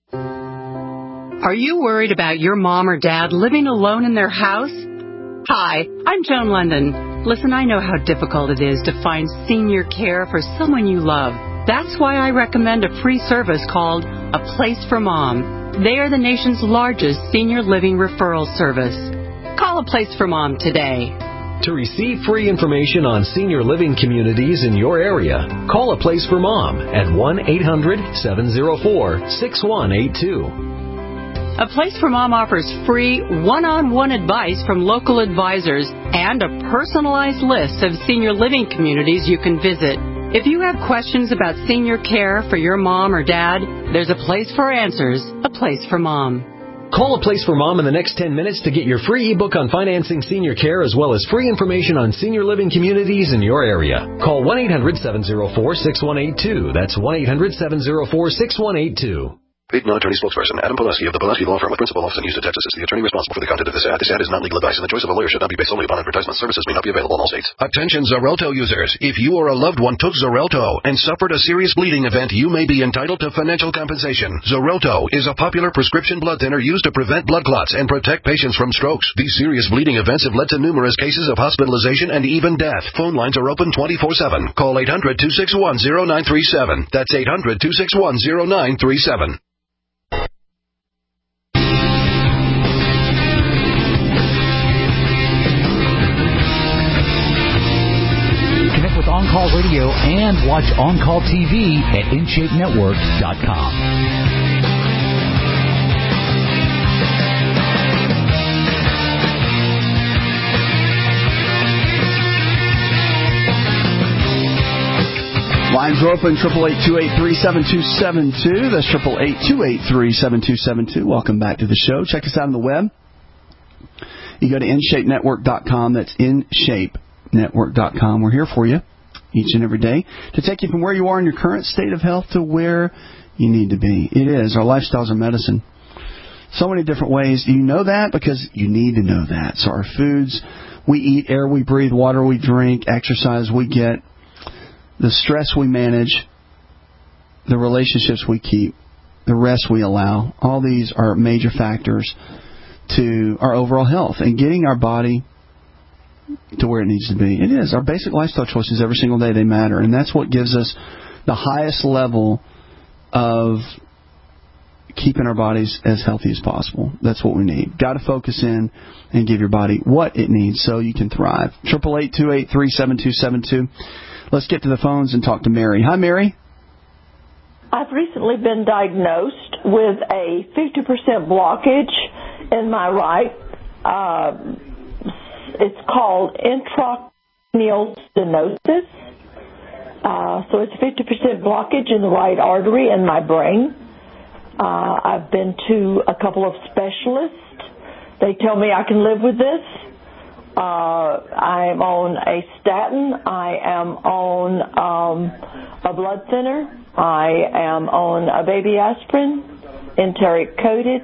Are you worried about your mom or dad living alone in their house? Hi, I'm Joan London. Listen, I know how difficult it is to find senior care for someone you love. That's why I recommend a free service called A Place for Mom. They are the nation's largest senior living referral service. Call A Place for Mom today. To receive free information on senior living communities in your area, call A Place for Mom at one eight hundred, seven oh four, six one eight two. A Place for Mom offers free one-on-one advice from local advisors and a personalized list of senior living communities you can visit. If you have questions about senior care for your mom or dad, there's a place for answers, A Place for Mom. Call A Place for Mom in the next ten minutes to get your free ebook on financing senior care as well as free information on senior living communities in your area. Call one eight hundred seven oh four six one eight two. That's one eight hundred seven oh four six one eight two. Paid non-attorney spokesperson Adam Pulaski of the Pulaski Law Firm with principal office in Houston, Texas is the attorney responsible for the content of this ad. This ad is not legal advice, and the choice of a lawyer should not be based solely upon advertisement. Services may not be available in all states. Attention Xarelto users. If you or a loved one took Xarelto and suffered a serious bleeding event, you may be entitled to financial compensation. Xarelto is a popular prescription blood thinner used to prevent blood clots and protect patients from strokes. These serious bleeding events have led to numerous cases of hospitalization and even death. Phone lines are open twenty-four seven. Call eight hundred two six one oh nine three seven. That's eight hundred two six one oh nine three seven. On-Call Radio and watch On-Call T V at in shape network dot com. Lines are open, eight eight eight, two eight three, seven two seven two. That's eight eight eight, two eight three, seven two seven two. Welcome back to the show. Check us out on the web. You go to in shape network dot com. That's in shape network dot com. We're here for you each and every day to take you from where you are in your current state of health to where you need to be. It is. Our lifestyles are medicine. So many different ways. You know that because you need to know that. So our foods, we eat, air we breathe, water we drink, exercise we get, the stress we manage, the relationships we keep, the rest we allow. All these are major factors to our overall health and getting our body to where it needs to be. It is. Our basic lifestyle choices every single day, they matter. And that's what gives us the highest level of keeping our bodies as healthy as possible. That's what we need. Got to focus in and give your body what it needs so you can thrive. eight eight eight, two eight three, seven two seven two. Let's get to the phones and talk to Mary. Hi, Mary. I've recently been diagnosed with a fifty percent blockage in my right uh, It's called intracranial stenosis. Uh, so it's fifty percent blockage in the right artery in my brain. Uh, I've been to a couple of specialists. They tell me I can live with this. Uh, I'm on a statin. I am on um, a blood thinner. I am on a baby aspirin, enteric coated.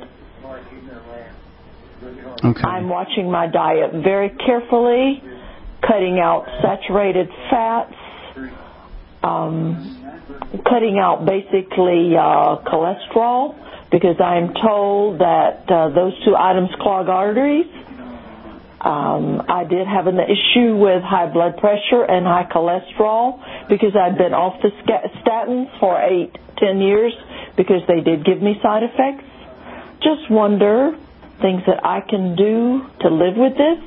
Okay. I'm watching my diet very carefully, cutting out saturated fats, um, cutting out basically uh, cholesterol, because I'm told that uh, those two items clog arteries. Um, I did have an issue with high blood pressure and high cholesterol because I'd been off the statins for eight, ten years because they did give me side effects. Just wonder things that I can do to live with this.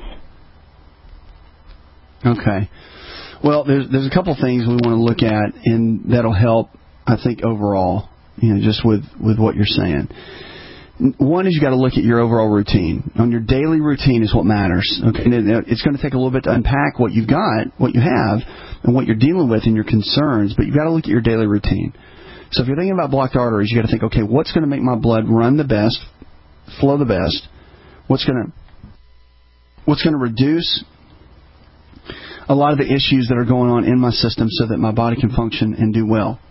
Okay. Well, there's there's a couple things we want to look at, and that'll help, I think, overall, you know, just with, with what you're saying. One is you got to look at your overall routine. On your daily routine is what matters. Okay, and it's going to take a little bit to unpack what you've got, what you have, and what you're dealing with and your concerns. But you've got to look at your daily routine. So if you're thinking about blocked arteries, you got to think, okay, what's going to make my blood run the best, flow the best? What's going to what's going to reduce a lot of the issues that are going on in my system so that my body can function and do well?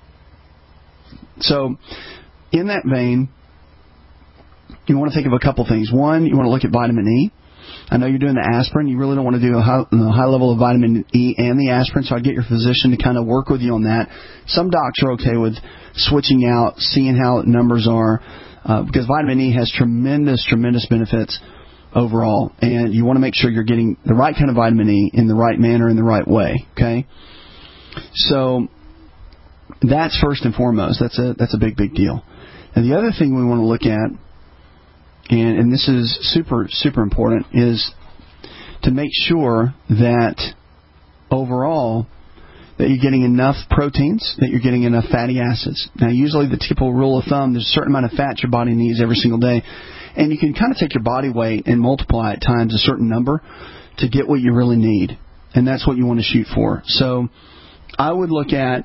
So in that vein, you want to think of a couple things. One, you want to look at vitamin E. I know you're doing the aspirin. You really don't want to do a high, a high level of vitamin E and the aspirin, so I'd get your physician to kind of work with you on that. Some docs are okay with switching out, seeing how numbers are, uh, because vitamin E has tremendous, tremendous benefits overall, and you want to make sure you're getting the right kind of vitamin E in the right manner, in the right way, okay? So that's first and foremost. That's a, that's a big, big deal. And the other thing we want to look at, And, and this is super, super important, is to make sure that overall that you're getting enough proteins, that you're getting enough fatty acids. Now, usually the typical rule of thumb, there's a certain amount of fat your body needs every single day. And you can kind of take your body weight and multiply it times a certain number to get what you really need. And that's what you want to shoot for. So I would look at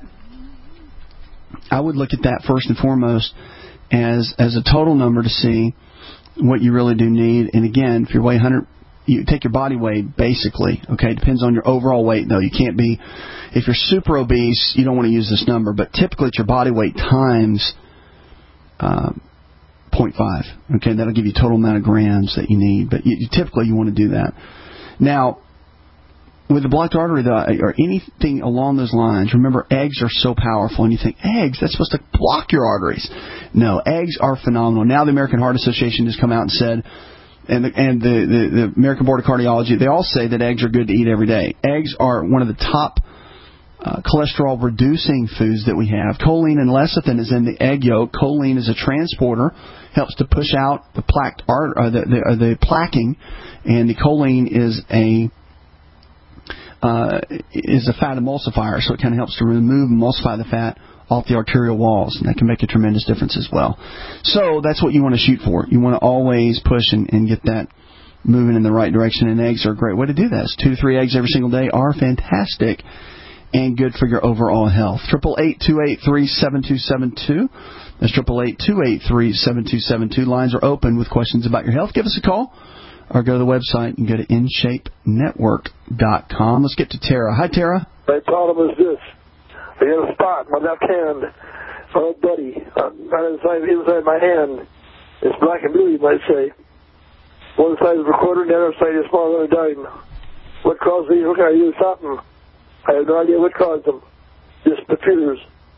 I would look at that first and foremost as as a total number to see what you really do need. And again, if you weigh one hundred, you take your body weight basically. Okay, it depends on your overall weight though. You can't be, if you're super obese, you don't want to use this number, but typically it's your body weight times uh, zero point five. Okay, that'll give you total amount of grams that you need. But you, you, typically you want to do that. Now, with the blocked artery though, or anything along those lines, remember eggs are so powerful, and you think eggs, that's supposed to block your arteries. No, eggs are phenomenal. Now the American Heart Association has come out and said, and the, and the, the, the American Board of Cardiology, they all say that eggs are good to eat every day. Eggs are one of the top uh, cholesterol-reducing foods that we have. Choline and lecithin is in the egg yolk. Choline is a transporter, helps to push out the plaqued art, or the, the, or the plaquing, and the choline is a uh, is a fat emulsifier, so it kind of helps to remove, emulsify the fat off the arterial walls, and that can make a tremendous difference as well. So that's what you want to shoot for. You want to always push and, and get that moving in the right direction, and eggs are a great way to do that. Two to three eggs every single day are fantastic and good for your overall health. Triple eight two eight three seven two seven two. That's triple eight two eight three seven two seven two. Lines are open with questions about your health. Give us a call or go to the website and go to in shape network dot com. Let's get to Tara. Hi, Tara. My problem is this. I got a spot on my left hand, my old buddy, on the inside, inside my hand. It's black and blue, you might say. One side is a quarter, and the other side is smaller than a dime. What caused these? What can I use something? I have no idea what caused them. Just appears.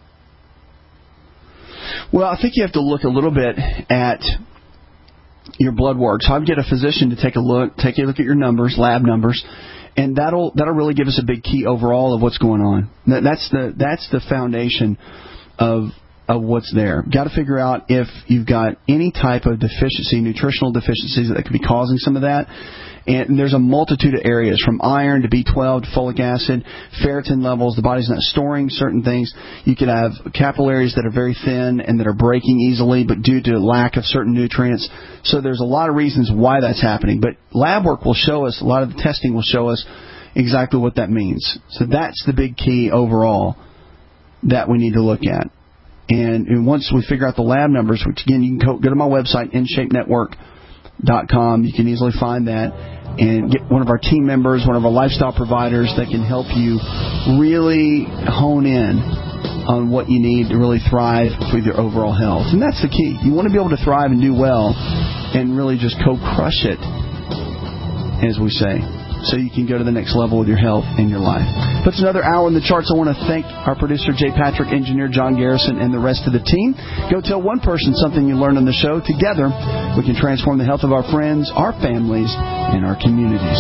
Well, I think you have to look a little bit at your blood work. So I'd get a physician to take a look, take a look at your numbers, lab numbers, and that'll that'll really give us a big key overall of what's going on. That's the that's the foundation of of what's there. Got to figure out if you've got any type of deficiency, nutritional deficiencies that could be causing some of that. And there's a multitude of areas, from iron to B twelve to folic acid, ferritin levels. The body's not storing certain things. You could have capillaries that are very thin and that are breaking easily, but due to lack of certain nutrients. So there's a lot of reasons why that's happening. But lab work will show us, a lot of the testing will show us exactly what that means. So that's the big key overall that we need to look at. And, and once we figure out the lab numbers, which again, you can go, go to my website, in shape network dot com. You can easily find that and get one of our team members, one of our lifestyle providers that can help you really hone in on what you need to really thrive with your overall health. And that's the key. You want to be able to thrive and do well and really just co-crush it, as we say, so you can go to the next level with your health and your life. Puts another hour in the charts. I want to thank our producer, Jay Patrick, engineer John Garrison, and the rest of the team. Go tell one person something you learned on the show. Together, we can transform the health of our friends, our families, and our communities.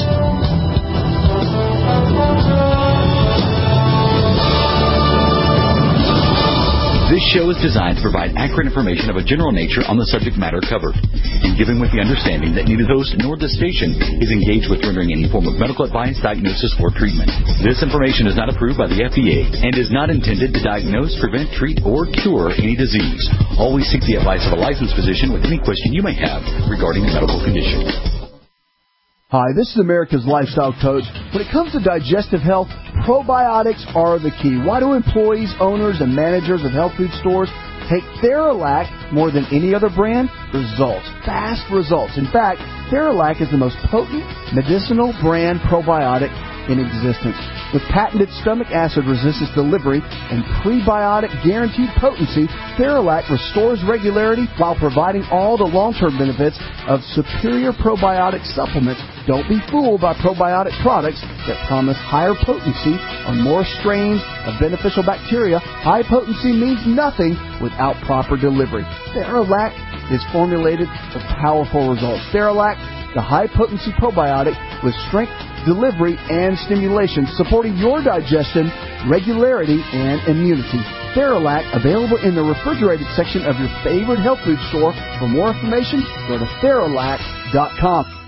This show is designed to provide accurate information of a general nature on the subject matter covered, and given with the understanding that neither host nor the station is engaged with rendering any form of medical advice, diagnosis, or treatment. This information is not approved by the F D A and is not intended to diagnose, prevent, treat, or cure any disease. Always seek the advice of a licensed physician with any question you may have regarding a medical condition. Hi, this is America's Lifestyle Coach. When it comes to digestive health, probiotics are the key. Why do employees, owners, and managers of health food stores take Theralac more than any other brand? Results. Fast results. In fact, Theralac is the most potent medicinal brand probiotic in existence. With patented stomach acid resistance delivery and prebiotic guaranteed potency, Theralac restores regularity while providing all the long-term benefits of superior probiotic supplements. Don't be fooled by probiotic products that promise higher potency on more strains of beneficial bacteria. High potency means nothing without proper delivery. Theralac is formulated for powerful results. Theralac, the high-potency probiotic with strength, delivery, and stimulation, supporting your digestion, regularity, and immunity. Theralac, available in the refrigerated section of your favorite health food store. For more information, go to Theralac dot com.